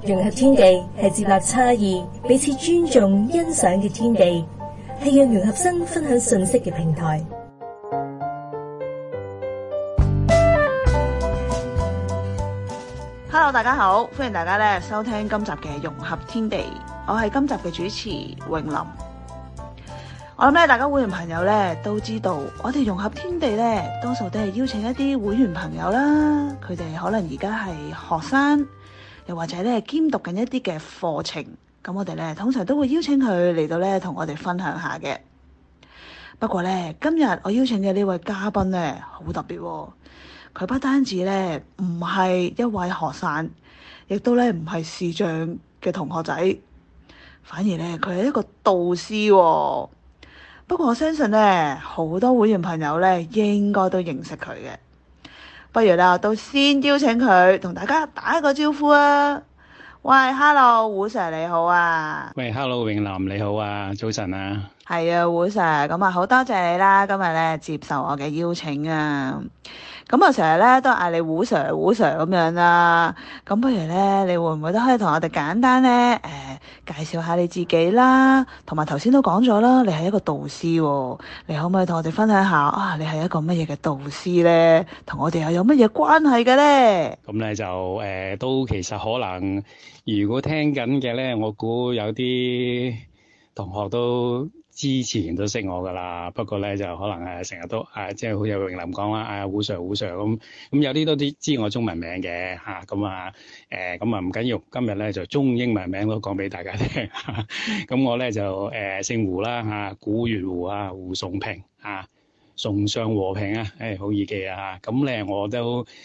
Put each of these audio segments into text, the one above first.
融合天地係接納差異、彼此尊重、欣賞嘅天地，係讓融合生分享信息嘅平台。 Hello， 大家好，歡迎大家咧收聽今集嘅融合天地，我係今集嘅主持詠琳。我諗咧，大家會員朋友咧都知道，我哋融合天地咧，多數都係邀請一啲會員朋友啦，佢哋可能而家係學生，又或者咧兼讀緊一啲嘅課程，咁我哋咧通常都會邀請佢嚟到咧同我哋分享下嘅。不過咧，今日我邀請嘅呢位嘉賓咧好特別喎，佢不單止咧唔係一位學生，亦都咧唔係視障嘅同學仔，反而咧佢係一個導師喎。不過我相信咧，好多會員朋友咧應該都認識佢嘅。不如啦，都先邀請佢同大家打一個招呼啊！喂，Hello， 胡 Sir 你好啊！ 喂，Hello， 詠琳你好啊，早晨啊！ 係啊，胡 Sir， 咁啊好多謝你啦，今日咧接受我嘅邀請啊！咁我成日咧都嗌你胡 Sir 胡 Sir 咁樣啦，咁不如咧，你會唔會都可以同我哋簡單咧介紹下你自己啦？同埋頭先都講咗啦，你係一個導師喎，你可唔可以同我哋分享下啊？你係一個乜嘢嘅導師咧？同我哋又有乜嘢關係嘅咧？ 咁咧就都其實可能，如果聽緊嘅咧，我估有啲同學都之前都識我噶啦，不過咧就可能成日都即係好似詠琳講啦，胡 Sir 胡 Sir 咁有啲都知我中文名嘅嚇，咁唔緊要，今日咧就中英文名都講俾大家聽。咁我咧就姓胡啦嚇，古月胡啊，胡崇平啊，崇尚和平啊，好易記啊嚇。咁咧我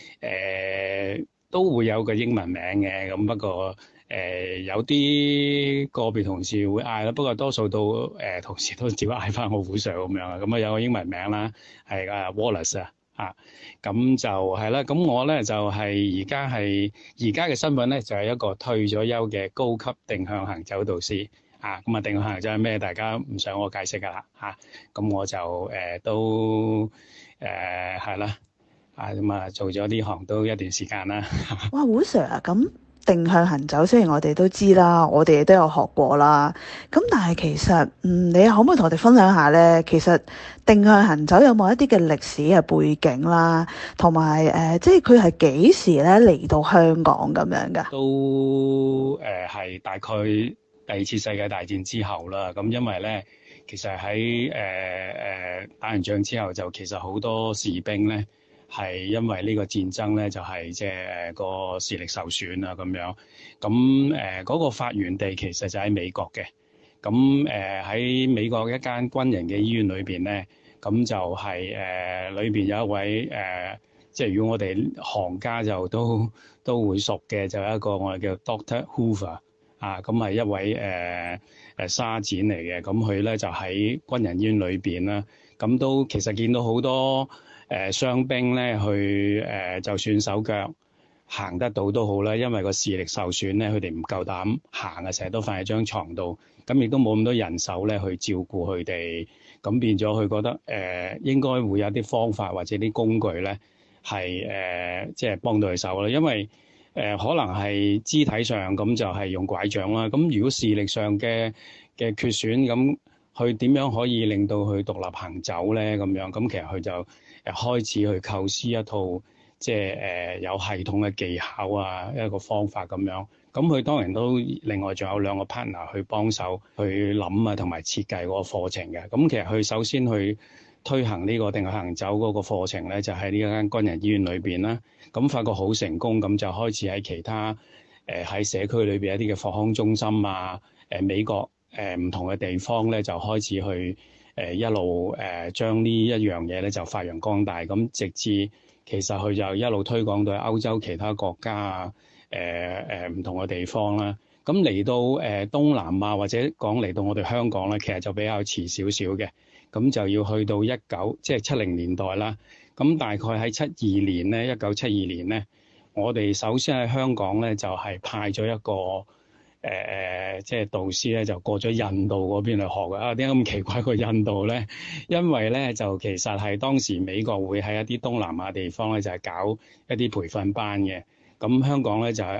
都會有個英文名嘅，咁不過有啲個別同事會嗌啦，不過多數都同事都照嗌翻我胡 Sir 咁樣啊。咁啊有個英文名啦，係Wallace 啊，咁就係啦。咁我咧就係而家嘅身份咧就係一個退咗休嘅高級定向行走導師啊。咁啊定向行走係咩？大家唔想我解釋噶啦嚇。咁我就都係啦。咁啊，做咗呢行都一段時間啦。 哇，胡 Sir 啊，咁定向行走雖然我哋都知啦，我哋都有學過啦。咁但係其實，你可唔可以同我哋分享下咧？其實定向行走有冇一啲嘅歷史嘅背景啦？同埋即係佢係幾時咧嚟到香港咁樣噶？ 都係大概第二次世界大戰之後啦。咁因為咧，其實喺打完仗之後，就其實好多士兵咧。係因為呢個戰爭咧，就係即係個視力受損啊咁樣。咁嗰個發源地其實就喺美國嘅。咁喺美國一間軍人嘅醫院裏邊咧，咁就係裏邊有一位即係如果我哋行家就都會熟嘅，就有一個我哋叫 Dr. Hoover 啊，咁係一位沙展嚟嘅。咁佢咧就喺軍人醫院裏邊啦，咁都其實見到好多。傷兵咧去就算手腳行得到都好啦，因為個視力受損咧，佢哋唔夠膽行啊，成日都瞓喺張床度，咁亦都冇咁多人手咧去照顧佢哋，咁變咗佢覺得應該會有啲方法或者啲工具咧係即係幫到佢手啦，因為可能係肢體上咁就係用拐杖啦，咁如果視力上嘅缺損咁，佢點樣可以令到佢獨立行走咧？咁樣咁其實佢就開始去構思一套即係有系統嘅技巧啊，一個方法咁樣。咁佢當然都另外仲有兩個 partner 去幫手去諗啊，同埋設計嗰個課程嘅。咁其實佢首先去推行呢個定向行走嗰個課程咧，就喺呢間軍人醫院裏邊啦。咁發覺好成功，咁就開始喺其他喺社區裏邊一啲嘅復康中心啊，美國唔同嘅地方咧，就開始去。一路將呢一樣嘢咧就發揚光大，咁直至其實佢就一路推廣到歐洲其他國家啊，唔同嘅地方啦。咁嚟到東南亞或者講嚟到我哋香港咧，其實就比較遲少少嘅，咁就要去到即係70年代啦。咁大概喺72年咧，1972年咧，我哋首先喺香港咧就係派咗一個。即係導師咧就過咗印度嗰邊去學嘅。點解咁奇怪過印度咧？因為咧就其實係當時美國會喺一啲東南亞地方咧就係搞一啲培訓班嘅。咁香港咧就係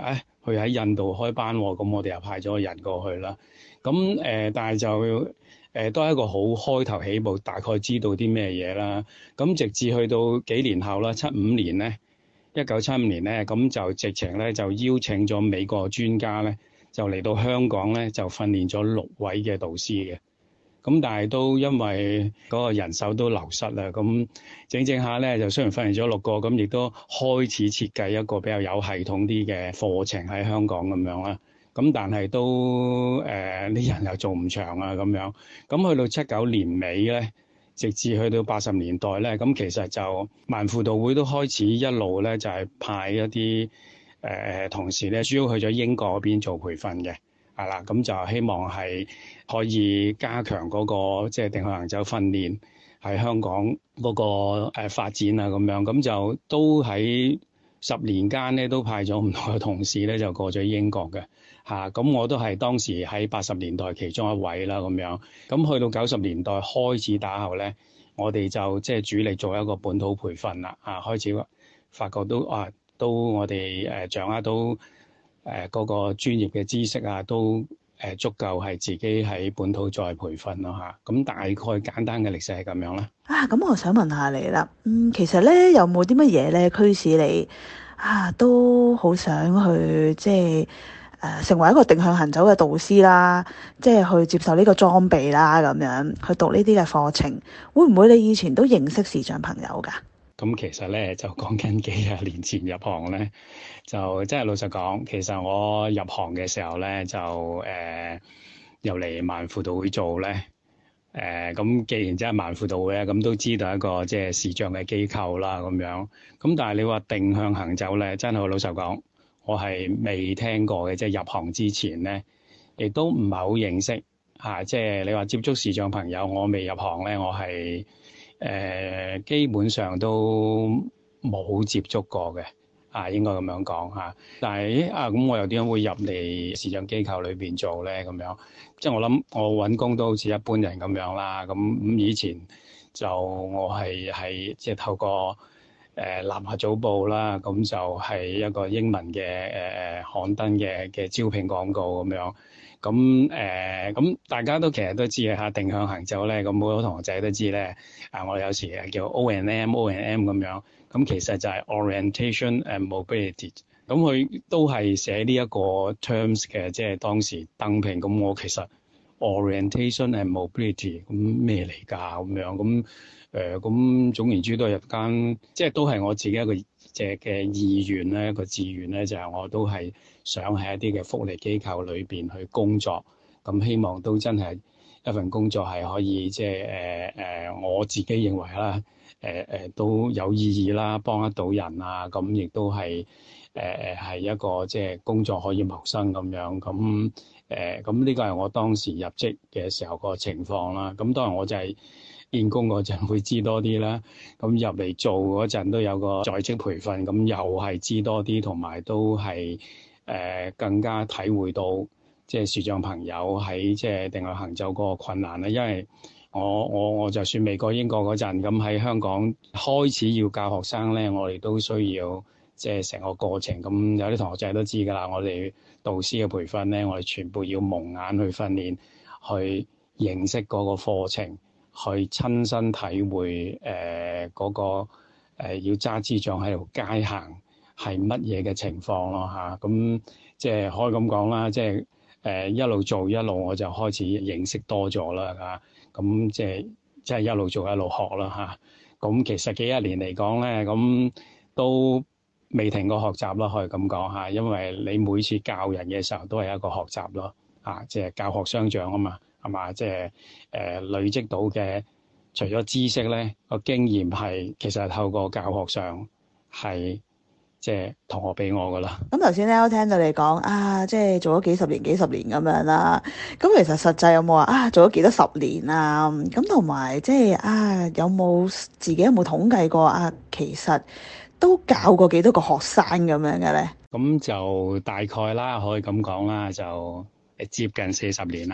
喺印度開班喎，咁我哋又派咗個人過去啦。咁但係就都係一個好開頭起步，大概知道啲咩嘢啦。咁直至去到幾年後啦，75年咧，1975年咧，咁就直情咧就邀請咗美國專家咧，就嚟到香港咧，就訓練咗6位嘅導師嘅。咁但係都因為嗰個人手都流失啦，咁整下咧就雖然訓練咗6個，咁亦都開始設計一個比較有系統啲嘅課程喺香港咁樣啦。咁但係都啲人又做唔長啊咁樣。咁去到79年尾咧，直至去到80年代咧，咁其實就盲輔導會都開始一路咧就係派一啲同事咧，主要去咗英國嗰邊做培訓嘅。係啦，咁就希望係可以加強嗰個即係定向行走訓練喺香港嗰個發展啊咁樣，咁就都喺10年間咧都派咗唔同嘅同事咧就過咗英國嘅嚇，咁我都係當時喺80年代其中一位啦咁樣，咁去到90年代開始打後咧，我哋就即係主力做一個本土培訓啦嚇，開始發覺都我哋掌握到嗰個專業嘅知識啊，都足夠係自己喺本土再培訓咯嚇。咁大概簡單嘅歷史係咁樣啦。 咁我想問下你啦，其實咧有冇啲乜嘢咧驅使你都好想去即係成為一個定向行走嘅導師啦，即係去接受呢個裝備啦，咁樣去讀呢啲嘅課程，會唔會你以前都認識視障朋友㗎？ 咁其實咧就講緊幾廿年前入行咧，就真係老實講，其實我入行嘅時候咧就又嚟盲輔導會做咧，咁既然真係盲輔導會咧，咁都知道一個即係視障嘅機構啦咁樣。咁但係你話定向行走咧，真係好老實講，我係未聽過嘅，即係入行之前咧，亦都唔係好認識嚇。即係你話接觸視障朋友，我未入行咧，我係基本上都冇接觸過嘅，應該咁樣講嚇。但係咁我又點解會入嚟視障機構裏邊做咧？咁樣即係我諗我揾工都好似一般人咁樣啦。咁以前就我係即係透過南華早報啦，咁就係一個英文嘅刊登嘅招聘廣告咁樣。咁大家都其實都知嘅嚇，定向行走咧，咁好多同學仔都知咧。我有時叫 O&M 咁樣，咁其實就係 orientation and mobility。咁佢都係寫呢一個 terms 嘅，即係當時登聘。咁我其實 orientation and mobility 咁咩嚟㗎？咁樣咁總言之都係入間，即係都係我自己一個嘅意願咧，一個志願咧，就係我都係想喺一啲嘅福利機構裏邊去工作，咁希望都真係一份工作係可以即係我自己認為啦，都有意義啦，幫得到人啊，咁亦都係係一個即係工作可以謀生咁樣，咁呢個係我當時入職嘅時候個情況啦。咁當然我就係見工嗰陣會知多啲啦，咁入嚟做嗰陣都有個在職培訓，咁又係知多啲，同埋都係更加體會到即係視障朋友喺即係定向行走嗰個困難啦。因為我就算美國英國嗰陣，咁喺香港開始要教學生咧，我哋都需要即係成個過程。咁有啲同學仔都知㗎啦，我哋導師嘅培訓咧，我哋全部要蒙眼去訓練，去認識嗰個課程。去親身體會嗰個要揸支杖喺條街行係乜嘢嘅情況咯嚇，咁即係可以咁講啦，即係一路做一路我就開始認識多咗啦嚇，咁即係一路做一路學啦嚇，咁其實幾十年嚟講咧，咁都未停過學習咯，可以咁講嚇，因為你每次教人嘅時候都係一個學習咯嚇，即係教學相長啊嘛。係嘛？即係累積到嘅，除咗知識咧，個經驗係其實係透過教學上係即係同學俾我噶啦。 咁頭先咧，我聽到你講即係做咗幾十年咁樣啦。咁其實實際有冇話做咗幾多十年啊？咁同埋即係有冇自己有冇統計過其實都教過幾多個學生咁樣嘅咧？ 咁就大概啦，可以咁講啦，就接近40年啦。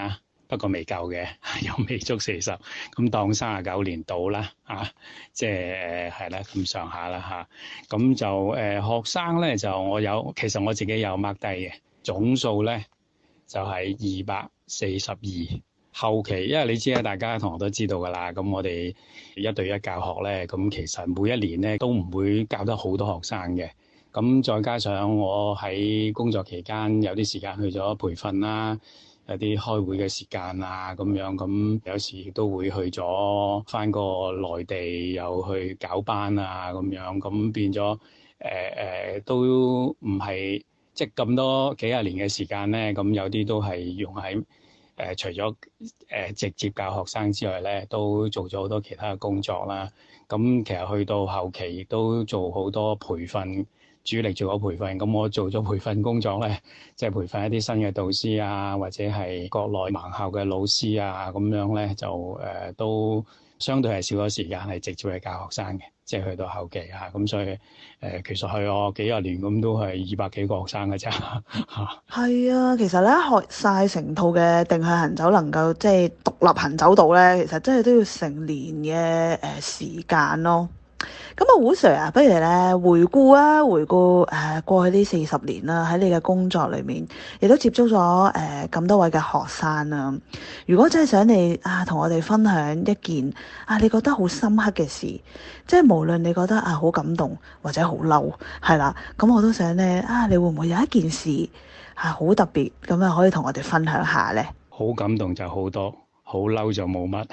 不過未夠嘅，又未足40，咁當39年到啦，即係係啦咁上下啦嚇。咁就學生咧就其實我自己有 mark 低嘅總數咧就係242。後期因為你知啦，大家同學都知道㗎啦，咁我哋1對1教學咧，咁其實每一年咧都唔會教得好多學生嘅。咁再加上我喺工作期間有啲時間去咗培訓啦，有啲開會嘅時間啊咁樣，咁有時亦都會去咗返個內地又去搞班啊咁樣，咁變咗都唔係即係咁多幾廿年嘅時間咧，咁有啲都係用喺除咗直接教學生之外咧，都做咗好多其他嘅工作啦。咁其實去到後期亦都做好多培訓，主力做咗培訓。咁我做咗培訓工作咧，即係培訓一啲新嘅導師啊，或者係國內盲校嘅老師啊，咁樣咧就都相對係少咗時間係直接去教學生嘅，即係去到後期嚇。咁所以其實去我幾廿年咁都係200幾個學生嘅啫嚇。 係啊，其實咧學晒成套嘅定向行走，能夠即係獨立行走到咧，其實真係都要成年嘅時間咯。咁啊，胡 Sir 啊，不如咧回顧過去呢40年啦，喺你嘅工作裏面，亦都接觸咗咁多位嘅學生啊。如果真係想你同我哋分享一件你覺得好深刻嘅事，即係無論你覺得好感動或者好嬲，係啦，咁我都想咧你會唔會有一件事好特別咁可以同我哋分享下咧？ 好感動就好多，好嬲就冇乜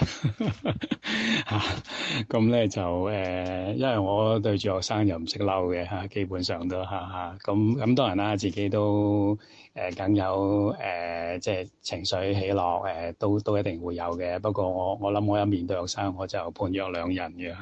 咁咧就因為我對住學生又唔識嬲嘅基本上都咁當然啦，自己都梗有即係情緒起落都一定會有嘅。不過我諗我一面對學生我就判若兩人嘅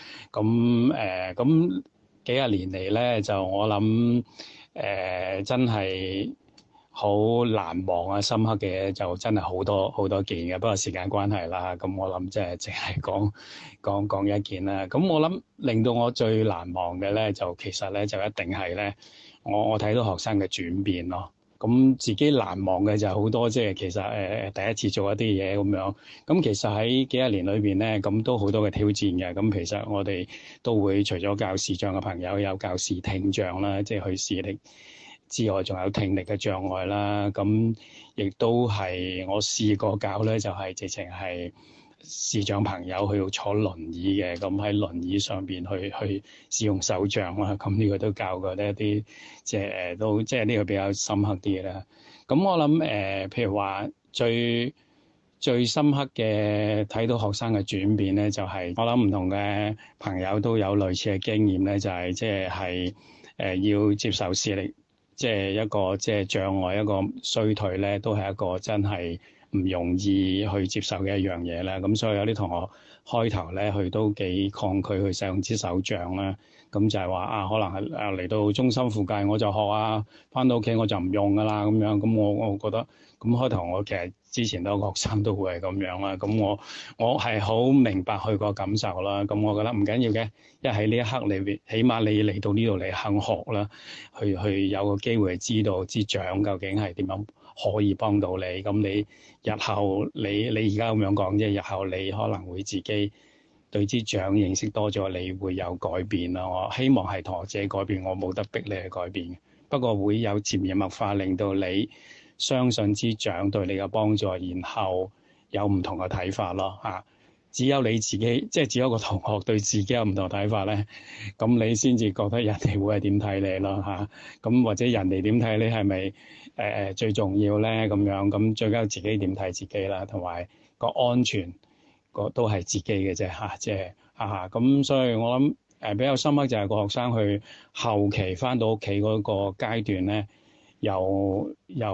咁幾廿年嚟咧就我諗真係好難忘啊！深刻嘅就真係好多件嘅，不過時間關係啦，咁我諗即係淨係講一件啦。咁我諗令到我最難忘嘅咧，就其實咧就一定係咧，我睇到學生嘅轉變咯。咁自己難忘嘅就好多，即係其實第一次做一啲嘢咁樣。咁其實喺幾廿年裏邊咧，咁都好多嘅挑戰嘅。咁其實我哋都會除咗教視障嘅朋友，有教視聽障啦，即係去視力之外，仲有聽力嘅障礙啦。咁亦都係我試過教咧，就係直情係視障朋友去到坐輪椅嘅，咁喺輪椅上邊去使用手杖啦。咁呢個都教過呢一啲，即係都即係呢個比較深刻啲啦。咁我諗譬如話最深刻嘅睇到學生嘅轉變咧，就係我諗唔同嘅朋友都有類似嘅經驗咧，就係即係要接受視力即係一個即係障礙，一個衰退咧，都係一個真係唔容易去接受嘅一樣嘢啦。咁所以有啲同學開頭咧，佢都幾抗拒去使用支手杖啦。咁就係話可能係嚟到中心附近我就學返到屋企我就唔用噶啦咁樣。咁我覺得咁開頭我其實之前都有學生都會係咁樣啦。咁我係好明白佢個感受啦。咁我覺得唔緊要嘅，因為喺呢一刻你起碼你嚟到呢度你肯學啦，去有個機會知道支杖究竟係點樣可以幫到你。咁你日後你而家咁樣講，即係日後你可能會自己對支杖認識多咗，你會有改變啦。我希望係同學自己改變，我冇得逼你去改變。不過會有潛移默化，令到你相信支杖對你嘅幫助，然後有唔同嘅睇法咯嚇。只有你自己，即係只有個同學對自己有唔同睇法咧，咁你先至覺得人哋會係點睇你咯嚇。咁或者人哋點睇你係咪最重要咧？咁樣咁最緊要自己點睇自己啦，同埋個安全都係自己嘅啫嚇，即係咁。所以我諗比較深刻就係個學生去後期返到屋企嗰個階段咧，由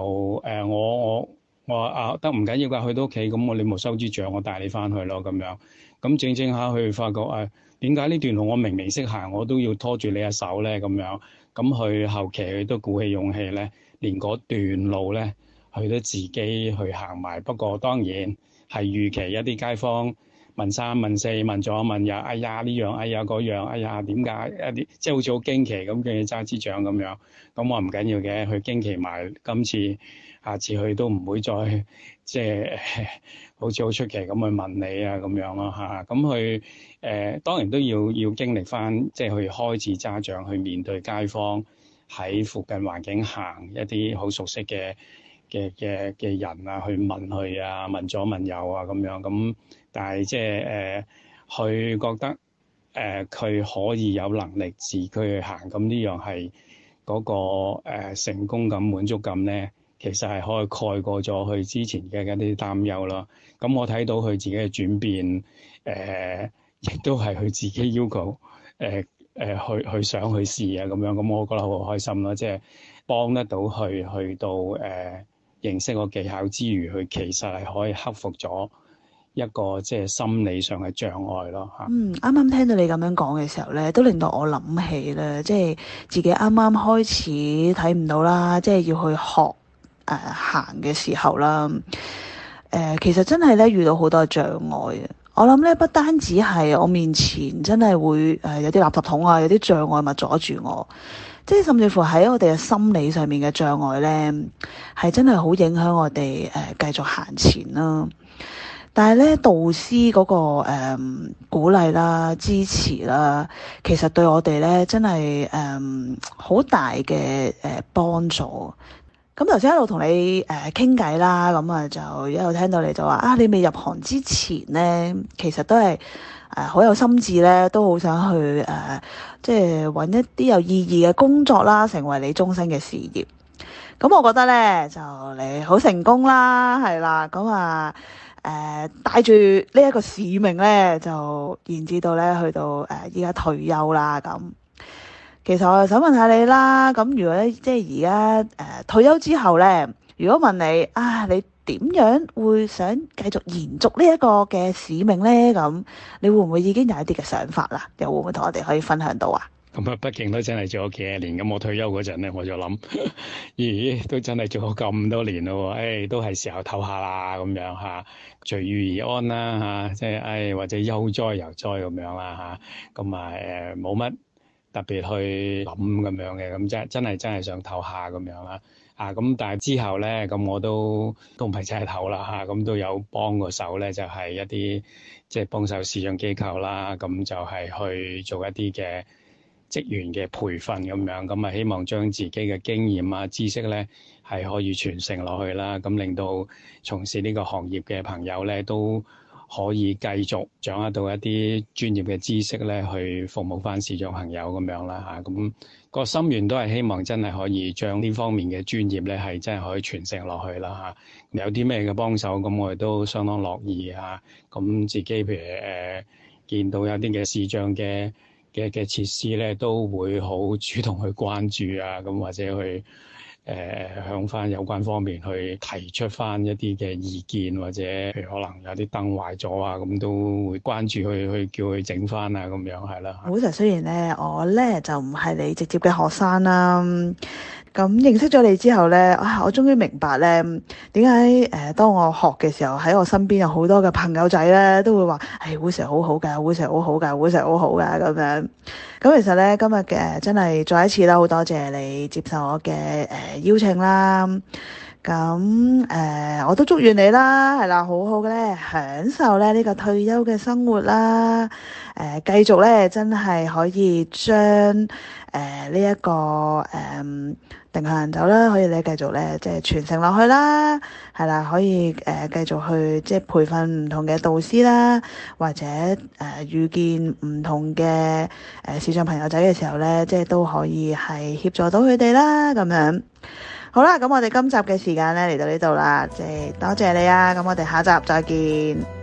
我話得唔緊要㗎，去到屋企咁你冇收支杖，我帶你返去咯咁樣。咁正正下去發覺點解呢段路我明明識行，我都要拖住你隻手咧咁樣。咁佢後期佢都鼓起勇氣咧，連嗰段路咧佢都自己去行埋。不過當然係預期一啲街坊問三問四問左問右，哎呀呢樣，哎呀嗰樣，哎呀點解一啲即係好似好驚奇咁嘅揸支獎咁樣。咁我唔緊要嘅，佢驚奇埋今次，下次佢都唔會再即係好似好出奇咁去問你啊咁樣咯嚇。咁佢當然都要經歷翻，即係去開始揸獎去面對街坊喺附近環境行一啲好熟悉嘅人啊，去問佢啊，問左問右啊咁樣。咁但係即係佢覺得佢可以有能力自己去行，咁呢樣係嗰個成功感滿足感咧，其實係可以蓋過咗佢之前嘅一啲擔憂咯。咁我睇到佢自己嘅轉變，亦都係佢自己要求，去想去試啊咁樣。咁我覺得好開心咯，即係幫得到佢去到認識個技巧之餘，佢其實係可以克服咗一個即係心理上嘅障礙咯嚇。 啱啱聽到你咁樣講嘅時候咧，都令到我諗起咧，即係自己啱啱開始睇唔到啦，即係要去學行嘅時候啦。其實真係咧遇到好多障礙啊！我諗咧不單止係我面前真係會有啲垃圾桶啊，有啲障礙物阻住我，即係甚至乎喺我哋嘅心理上面嘅障礙咧，係真係好影響我哋繼續行前啦。但係咧導師嗰個鼓勵啦、支持啦，其實對我哋咧真係好大嘅幫助。咁頭先一路同你傾偈啦，咁啊就一路聽到你就話啊，你未入行之前咧，其實都係好有心志咧，都好想去即係揾一啲有意義嘅工作啦，成為你終身嘅事業。咁我覺得咧就你好成功啦，係啦，咁啊帶住呢一個使命咧，就延至到咧去到依家退休啦咁。其實我就想問下你啦，咁如果即係而家退休之後咧，如果問你你點樣會想繼續延續呢一個嘅使命咧？咁你會唔會已經有一啲嘅想法啦？又會唔會同我哋可以分享到啊？ 咁啊，畢竟都真係做咗幾廿年，咁我退休嗰陣咧，我就諗，咦，都真係做咗咁多年咯，都係時候唞下啦，咁樣嚇，隨遇而安啦嚇，即係或者悠哉悠哉咁樣啦嚇，咁啊冇乜特別去諗咁樣嘅，咁真係想唞下咁樣啦，咁但係之後咧，咁我都唔係真係唞啦嚇，咁都有幫個手咧，就係一啲即係幫手視像機構啦，咁就係去做一啲嘅職員嘅培訓咁樣，咁啊希望將自己嘅經驗啊知識咧係可以傳承落去啦，咁令到從事呢個行業嘅朋友咧都可以繼續掌握到一啲專業嘅知識咧，去服務翻視障朋友咁樣啦嚇。咁個心願都係希望真係可以將呢方面嘅專業咧係真係可以傳承落去啦嚇。有啲咩嘅幫手，咁我哋都相當樂意嚇。咁自己譬如見到有啲嘅視障嘅設施咧，都會好主動去關注啊，咁或者去向翻有關方面去提出翻一啲嘅意見，或者譬如可能有啲燈壞咗啊，咁都會關注去叫佢整翻啊，咁樣係啦。 好實，雖然咧我咧就唔係你直接嘅學生啦，咁認識咗你之後咧，我終於明白咧點解當我學嘅時候，喺我身邊有好多嘅朋友仔咧都會話胡 Sir 好好㗎，胡 Sir 好好㗎，胡 Sir 好好㗎咁樣。咁其實咧今日嘅真係再一次啦，好多謝你接受我嘅邀請啦。咁我都祝願你啦，係啦，好好嘅咧享受咧呢個退休嘅生活啦。繼續咧真係可以將呢一個定向人走啦，可以咧繼續咧即係傳承落去啦，係啦，可以繼續去即係培訓唔同嘅導師啦，或者遇見唔同嘅視障朋友仔嘅時候咧，即係都可以係協助到佢哋啦，咁樣。好啦，咁我哋今集嘅時間咧嚟到呢度啦，即係多謝你啊，咁我哋下集再見。